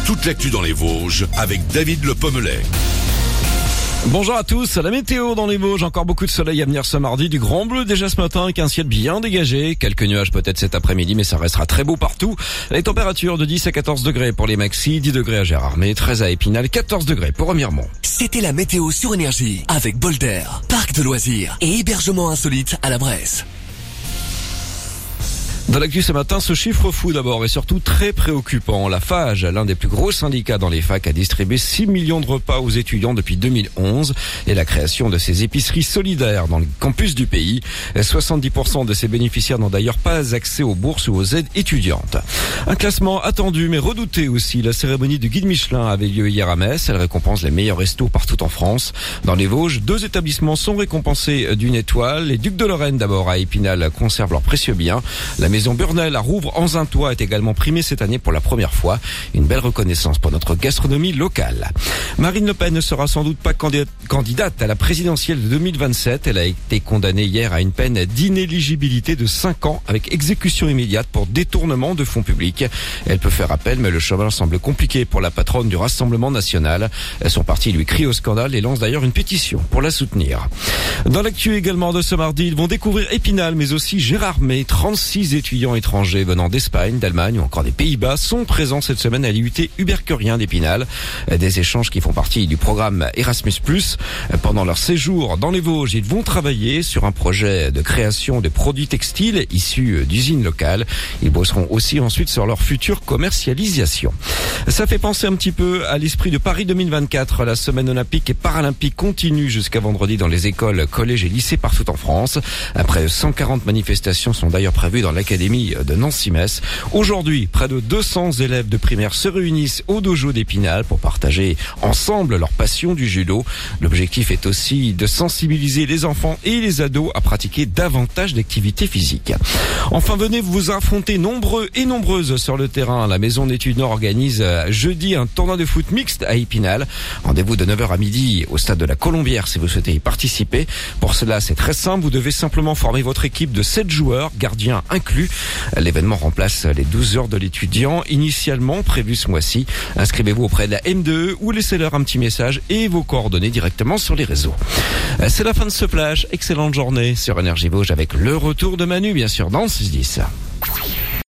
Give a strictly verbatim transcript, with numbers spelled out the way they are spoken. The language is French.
toute l'actu dans les Vosges avec David Le Pommelet. Bonjour à tous, la météo dans les Vosges, encore beaucoup de soleil à venir ce mardi, du grand bleu déjà ce matin avec un ciel bien dégagé, quelques nuages peut-être cet après-midi mais ça restera très beau partout. Les températures de dix à quatorze degrés pour les maxis, dix degrés à Gérardmer, treize à Épinal, quatorze degrés pour Remiremont. C'était la météo sur Énergie avec Bolder, parc de loisirs et hébergement insolite à la Bresse. Dans l'actu ce matin, ce chiffre fou d'abord et surtout très préoccupant. La FAGE, l'un des plus gros syndicats dans les facs, a distribué six millions de repas aux étudiants depuis deux mille onze et la création de ces épiceries solidaires dans le campus du pays. soixante-dix pour cent de ces bénéficiaires n'ont d'ailleurs pas accès aux bourses ou aux aides étudiantes. Un classement attendu mais redouté aussi. La cérémonie du guide Michelin avait lieu hier à Metz. Elle récompense les meilleurs restos partout en France. Dans les Vosges, deux établissements sont récompensés d'une étoile. Les Ducs de Lorraine d'abord à Épinal conservent leurs précieux biens. La maison Burnel à Rouvres-en-Zintois est également primée cette année pour la première fois. Une belle reconnaissance pour notre gastronomie locale. Marine Le Pen ne sera sans doute pas candidate à la présidentielle de deux mille vingt-sept. Elle a été condamnée hier à une peine d'inéligibilité de cinq ans avec exécution immédiate pour détournement de fonds publics. Elle peut faire appel, mais le chemin semble compliqué pour la patronne du Rassemblement national. Son parti lui crie au scandale et lance d'ailleurs une pétition pour la soutenir. Dans l'actu également de ce mardi, ils vont découvrir Épinal, mais aussi Gérardmer. trente-six étudiants étrangers venant d'Espagne, d'Allemagne ou encore des Pays-Bas sont présents cette semaine à l'I U T Hubert-Curien d'Épinal. Des échanges qui font partie du programme Erasmus plus. Pendant leur séjour dans les Vosges, ils vont travailler sur un projet de création de produits textiles issus d'usines locales. Ils bosseront aussi ensuite sur leur future commercialisation. Ça fait penser un petit peu à l'esprit de Paris deux mille vingt-quatre. La semaine olympique et paralympique continue jusqu'à vendredi dans les écoles, collèges et lycées partout en France. Après cent quarante manifestations sont d'ailleurs prévues dans l'académie de Nancy-Metz. Aujourd'hui, près de deux cents élèves de primaire se réunissent au dojo d'Épinal pour partager ensemble leur passion du judo. L'objectif est aussi de sensibiliser les enfants et les ados à pratiquer davantage d'activités physiques. Enfin, venez vous affronter nombreux et nombreuses sur le terrain. La Maison d'études Nord organise jeudi un tournoi de foot mixte à Épinal. Rendez-vous de neuf heures à midi au stade de la Colombière si vous souhaitez y participer. Pour cela, c'est très simple. Vous devez simplement former votre équipe de sept joueurs, gardiens inclus. L'événement remplace les douze heures de l'étudiant initialement prévues ce mois-ci. Inscrivez-vous auprès de la M deux E ou laissez-leur un petit message et vos coordonnées directement sur les réseaux. C'est la fin de ce flash. Excellente journée sur Énergie Vosges avec le retour de Manu, bien sûr, dans le six dix.